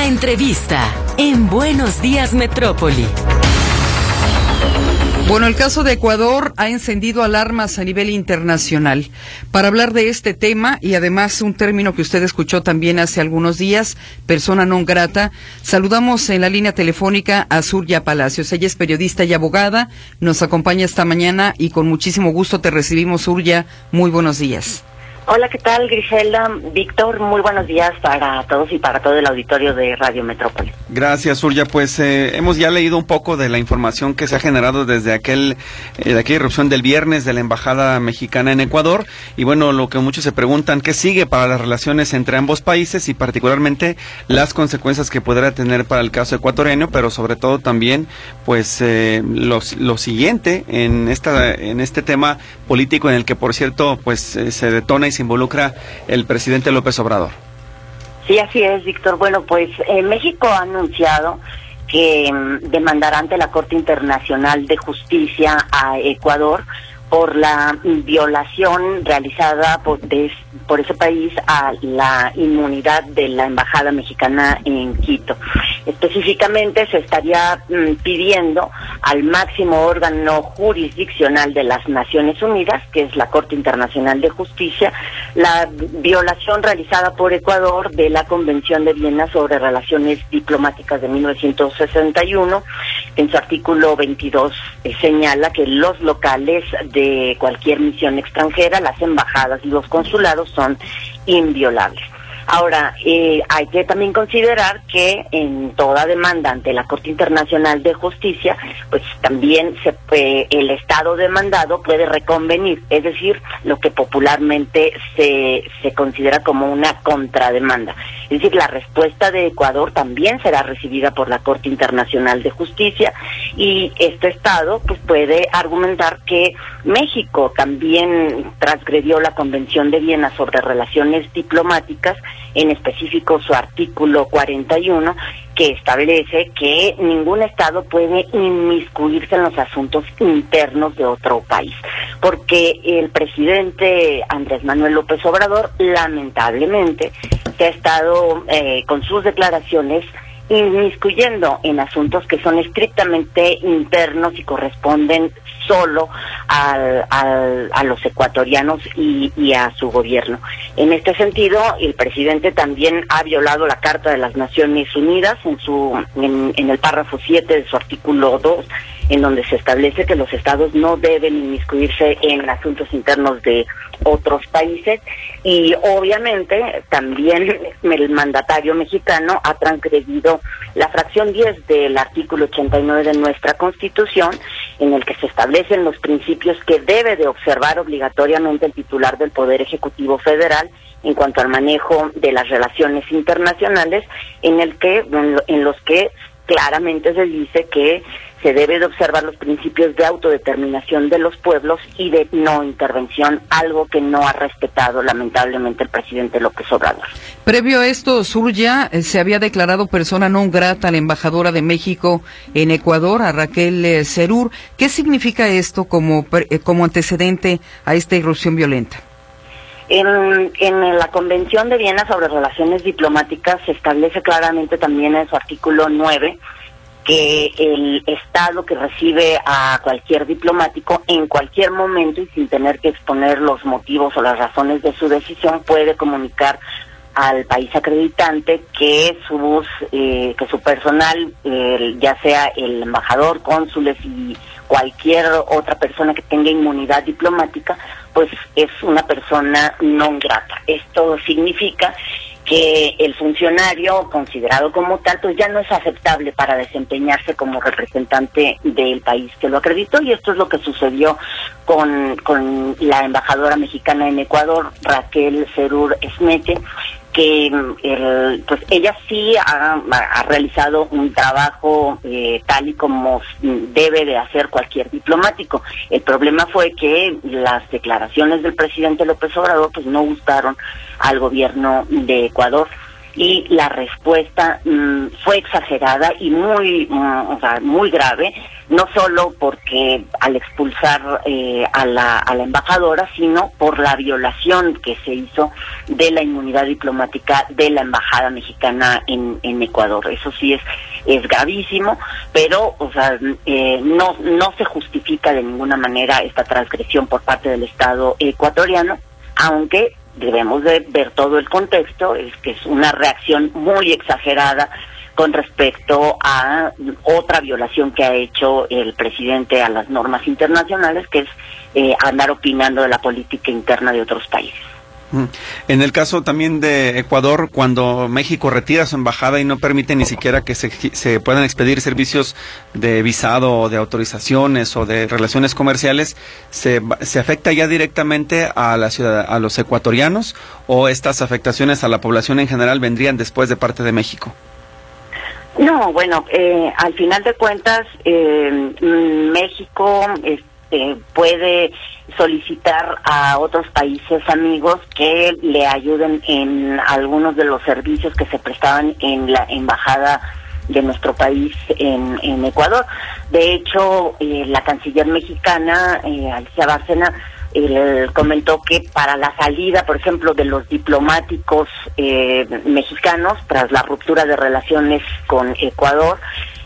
La entrevista en Buenos Días Metrópoli. Bueno, el caso de Ecuador ha encendido alarmas a nivel internacional. Para hablar de este tema y además un término que usted escuchó también hace algunos días, persona non grata, saludamos en la línea telefónica a Surya Palacios. Ella es periodista y abogada, nos acompaña esta mañana y con muchísimo gusto te recibimos, Surya. Muy buenos días. Hola, ¿qué tal, Griselda? Víctor, muy buenos días para todos y para todo el auditorio de Radio Metrópoli. Gracias, Surya. Pues hemos ya leído un poco de la información que se ha generado desde aquella irrupción del viernes de la Embajada Mexicana en Ecuador. Y bueno, lo que muchos se preguntan, ¿qué sigue para las relaciones entre ambos países y particularmente las consecuencias que podrá tener para el caso ecuatoriano, pero sobre todo también, pues, lo siguiente en este tema político en el que, por cierto, pues, se detona y se involucra el presidente López Obrador? Sí, así es, Víctor. Bueno, pues México ha anunciado que demandará ante la Corte Internacional de Justicia a Ecuador por la violación realizada por ese país a la inmunidad de la Embajada Mexicana en Quito. Específicamente se estaría pidiendo al máximo órgano jurisdiccional de las Naciones Unidas, que es la Corte Internacional de Justicia, la violación realizada por Ecuador de la Convención de Viena sobre Relaciones Diplomáticas de 1961. En su artículo 22 señala que los locales de cualquier misión extranjera, las embajadas y los consulados son inviolables. Ahora, hay que también considerar que en toda demanda ante la Corte Internacional de Justicia, pues también el Estado demandado puede reconvenir, es decir, lo que popularmente se considera como una contrademanda. Es decir, la respuesta de Ecuador también será recibida por la Corte Internacional de Justicia y este Estado pues puede argumentar que México también transgredió la Convención de Viena sobre Relaciones Diplomáticas, en específico su artículo 41, que establece que ningún Estado puede inmiscuirse en los asuntos internos de otro país, porque el presidente Andrés Manuel López Obrador, lamentablemente, se ha estado con sus declaraciones inmiscuyendo en asuntos que son estrictamente internos y corresponden solo a los ecuatorianos y a su gobierno. En este sentido, el presidente también ha violado la Carta de las Naciones Unidas en el párrafo 7 de su artículo 2, en donde se establece que los estados no deben inmiscuirse en asuntos internos de otros países, y obviamente también el mandatario mexicano ha transgredido la fracción 10 del artículo 89 de nuestra Constitución, en el que se establecen los principios que debe de observar obligatoriamente el titular del Poder Ejecutivo Federal en cuanto al manejo de las relaciones internacionales, en los que claramente se dice que se debe de observar los principios de autodeterminación de los pueblos y de no intervención, algo que no ha respetado lamentablemente el presidente López Obrador. Previo a esto, Surya, se había declarado persona non grata a la embajadora de México en Ecuador, a Raquel Serur. ¿Qué significa esto como antecedente a esta irrupción violenta? En la Convención de Viena sobre Relaciones Diplomáticas se establece claramente también en su artículo 9 que el Estado que recibe a cualquier diplomático en cualquier momento y sin tener que exponer los motivos o las razones de su decisión puede comunicar al país acreditante que su personal, ya sea el embajador, cónsules y cualquier otra persona que tenga inmunidad diplomática, pues es una persona non grata. Esto significa que el funcionario considerado como tal pues ya no es aceptable para desempeñarse como representante del país que lo acreditó, y esto es lo que sucedió con la embajadora mexicana en Ecuador, Raquel Serur Smete, que pues ella sí ha realizado un trabajo tal y como debe de hacer cualquier diplomático. El problema fue que las declaraciones del presidente López Obrador pues no gustaron al gobierno de Ecuador, y la respuesta fue exagerada y muy grave. no solo porque al expulsar a la embajadora, sino por la violación que se hizo de la inmunidad diplomática de la embajada mexicana en Ecuador. Eso sí es gravísimo, pero o sea, no se justifica de ninguna manera esta transgresión por parte del Estado ecuatoriano, aunque debemos de ver todo el contexto, es que es una reacción muy exagerada con respecto a otra violación que ha hecho el presidente a las normas internacionales, que es andar opinando de la política interna de otros países. En el caso también de Ecuador, cuando México retira su embajada y no permite ni siquiera que se puedan expedir servicios de visado o de autorizaciones o de relaciones comerciales, ¿se afecta ya directamente a a los ecuatorianos, o estas afectaciones a la población en general vendrían después de parte de México? No, bueno, al final de cuentas, México puede solicitar a otros países amigos que le ayuden en algunos de los servicios que se prestaban en la embajada de nuestro país en Ecuador. De hecho, la canciller mexicana, Alicia Bárcena, comentó que para la salida, por ejemplo, de los diplomáticos mexicanos, tras la ruptura de relaciones con Ecuador,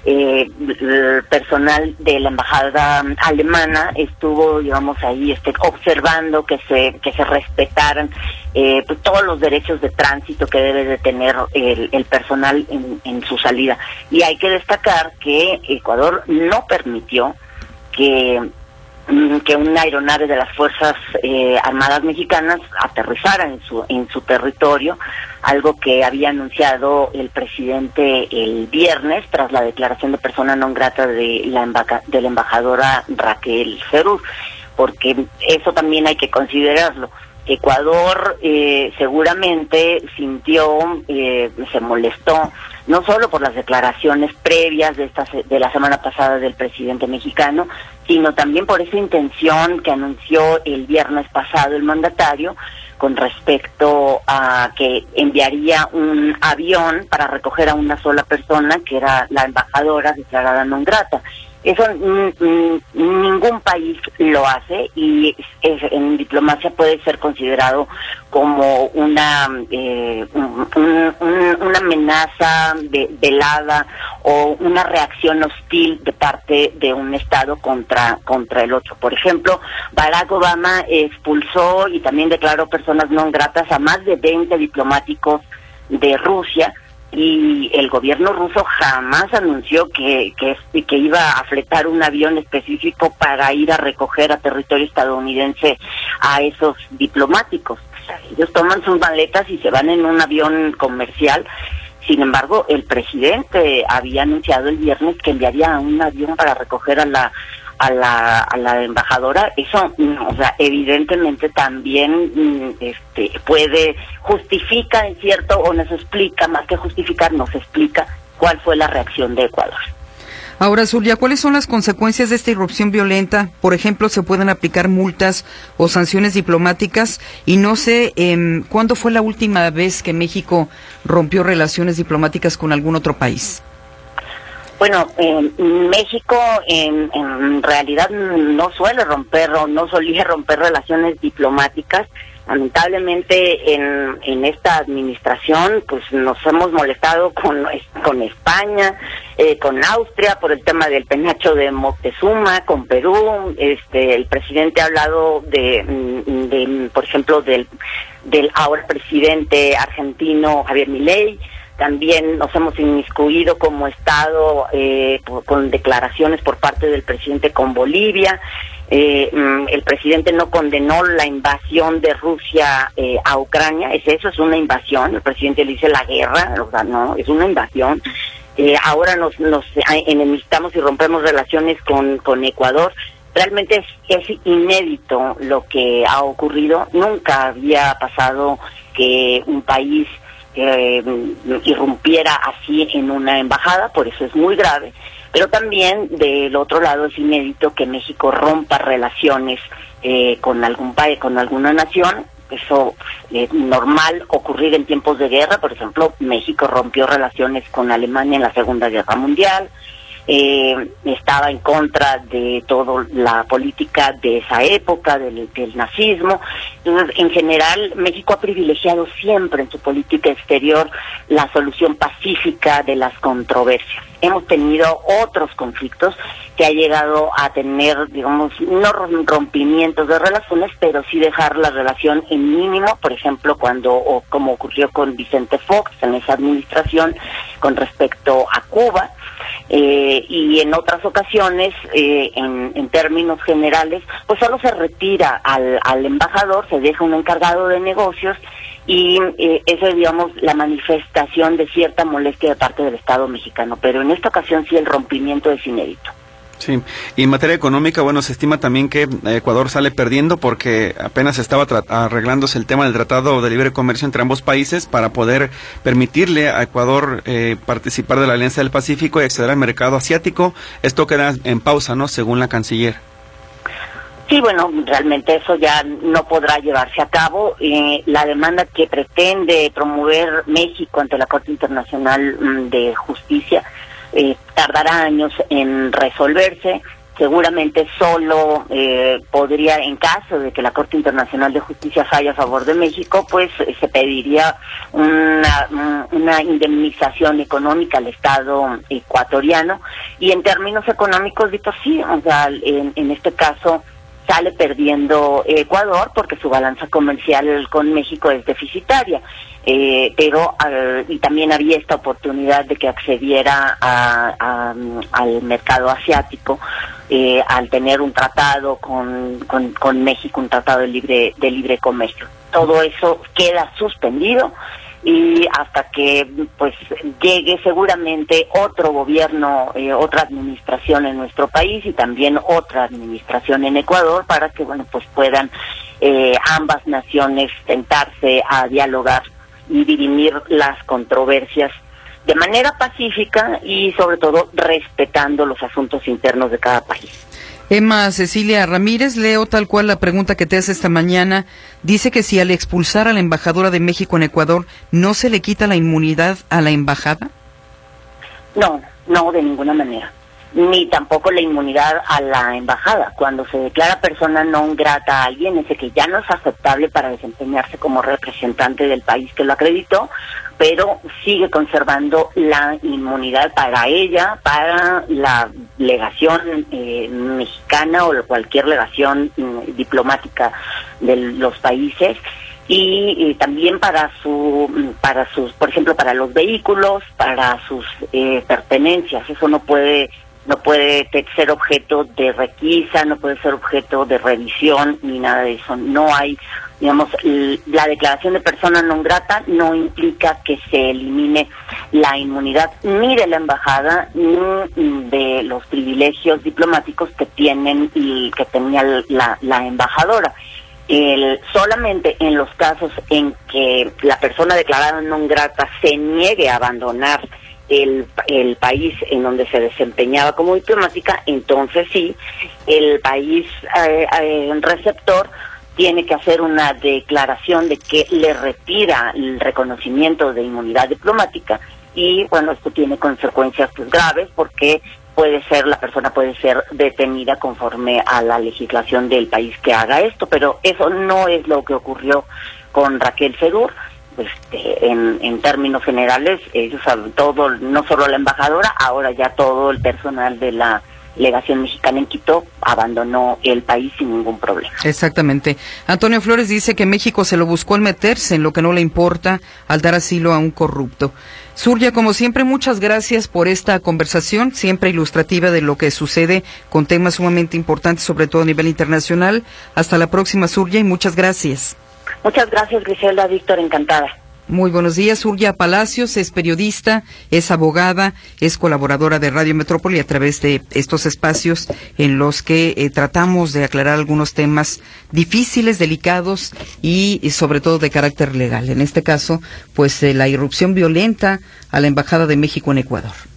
el personal de la embajada alemana estuvo, digamos, ahí observando que se respetaran pues, todos los derechos de tránsito que debe de tener el personal en su salida. Y hay que destacar que Ecuador no permitió que una aeronave de las Fuerzas Armadas Mexicanas aterrizara en su territorio, algo que había anunciado el presidente el viernes tras la declaración de persona non grata de la embajadora Raquel Cerur, porque eso también hay que considerarlo. Ecuador seguramente sintió, se molestó, no solo por las declaraciones previas de la semana pasada del presidente mexicano, sino también por esa intención que anunció el viernes pasado el mandatario con respecto a que enviaría un avión para recoger a una sola persona, que era la embajadora declarada non grata. Eso ningún país lo hace, y en diplomacia puede ser considerado como una amenaza velada o una reacción hostil de parte de un Estado contra el otro. Por ejemplo, Barack Obama expulsó y también declaró personas non gratas a más de 20 diplomáticos de Rusia, y el gobierno ruso jamás anunció que iba a fletar un avión específico para ir a recoger a territorio estadounidense a esos diplomáticos. Ellos toman sus maletas y se van en un avión comercial. Sin embargo, el presidente había anunciado el viernes que enviaría un avión para recoger a la embajadora. Eso, o sea, evidentemente también justifica en cierto, o nos explica, más que justificar, nos explica cuál fue la reacción de Ecuador. Ahora, Zulia, ¿cuáles son las consecuencias de esta irrupción violenta? Por ejemplo, ¿se pueden aplicar multas o sanciones diplomáticas? Y no sé, ¿cuándo fue la última vez que México rompió relaciones diplomáticas con algún otro país? Bueno, México en realidad no suele romper o no solía romper relaciones diplomáticas. Lamentablemente en esta administración pues nos hemos molestado con España, con Austria por el tema del penacho de Moctezuma, con Perú. El presidente ha hablado de por ejemplo del ahora presidente argentino Javier Milei. También nos hemos inmiscuido como Estado con declaraciones por parte del presidente con Bolivia. El presidente no condenó la invasión de Rusia a Ucrania. Eso es una invasión. El presidente le dice la guerra, o sea, no, es una invasión. Ahora nos enemistamos y rompemos relaciones con Ecuador. Realmente es inédito lo que ha ocurrido. Nunca había pasado que un país irrumpiera así en una embajada, por eso es muy grave. Pero también del otro lado es inédito que México rompa relaciones con algún país, con alguna nación. Eso es normal ocurrir en tiempos de guerra. Por ejemplo, México rompió relaciones con Alemania en la Segunda Guerra Mundial. estaba en contra de toda la política de esa época, del nazismo. Entonces, en general, México ha privilegiado siempre en su política exterior la solución pacífica de las controversias. Hemos tenido otros conflictos que ha llegado a tener, digamos, no rompimientos de relaciones, pero sí dejar la relación en mínimo, por ejemplo, como ocurrió con Vicente Fox en esa administración con respecto a Cuba, y en otras ocasiones, en términos generales, pues solo se retira al embajador, se deja un encargado de negocios, y eso es, digamos, la manifestación de cierta molestia de parte del Estado mexicano, pero en esta ocasión sí el rompimiento es inédito. Sí, y en materia económica, bueno, se estima también que Ecuador sale perdiendo porque apenas estaba arreglándose el tema del Tratado de Libre Comercio entre ambos países para poder permitirle a Ecuador participar de la Alianza del Pacífico y acceder al mercado asiático. Esto queda en pausa, ¿no?, según la canciller. Sí, bueno, realmente eso ya no podrá llevarse a cabo. La demanda que pretende promover México ante la Corte Internacional de Justicia tardará años en resolverse. Seguramente solo podría, en caso de que la Corte Internacional de Justicia falle a favor de México, pues se pediría una indemnización económica al Estado ecuatoriano. Y en términos económicos, dicho sí, o sea, en este caso sale perdiendo Ecuador porque su balanza comercial con México es deficitaria, pero y también había esta oportunidad de que accediera al mercado asiático al tener un tratado con México, un tratado de libre comercio. Todo eso queda suspendido y hasta que pues llegue seguramente otro gobierno, otra administración en nuestro país y también otra administración en Ecuador para que pues puedan ambas naciones sentarse a dialogar y dirimir las controversias de manera pacífica y sobre todo respetando los asuntos internos de cada país. Emma Cecilia Ramírez, leo tal cual la pregunta que te hace esta mañana. Dice que si al expulsar a la embajadora de México en Ecuador, ¿no se le quita la inmunidad a la embajada? No, de ninguna manera. Ni tampoco la inmunidad a la embajada. Cuando se declara persona non grata a alguien, es que ya no es aceptable para desempeñarse como representante del país que lo acreditó, pero sigue conservando la inmunidad para ella, para la legación mexicana o cualquier legación diplomática de los países, y también para sus, por ejemplo, para los vehículos, para sus pertenencias. Eso no puede ser objeto de requisa, no puede ser objeto de revisión ni nada de eso. No hay, digamos, la declaración de persona non grata no implica que se elimine la inmunidad ni de la embajada ni de los privilegios diplomáticos que tienen y que tenía la embajadora. Solamente en los casos en que la persona declarada non grata se niegue a abandonar el país en donde se desempeñaba como diplomática, entonces sí, el país receptor tiene que hacer una declaración de que le retira el reconocimiento de inmunidad diplomática y esto tiene consecuencias pues graves porque la persona puede ser detenida conforme a la legislación del país que haga esto, pero eso no es lo que ocurrió con Raquel Serur. En términos generales, ellos saben todo, no solo la embajadora, ahora ya todo el personal de la legación mexicana en Quito abandonó el país sin ningún problema. Exactamente. Antonio Flores dice que México se lo buscó al meterse en lo que no le importa al dar asilo a un corrupto. Surya, como siempre, muchas gracias por esta conversación, siempre ilustrativa de lo que sucede con temas sumamente importantes, sobre todo a nivel internacional. Hasta la próxima, Surya, y muchas gracias. Muchas gracias, Griselda, Víctor, encantada. Muy buenos días. Surya Palacios es periodista, es abogada, es colaboradora de Radio Metrópoli a través de estos espacios en los que tratamos de aclarar algunos temas difíciles, delicados y sobre todo de carácter legal. En este caso, pues la irrupción violenta a la Embajada de México en Ecuador.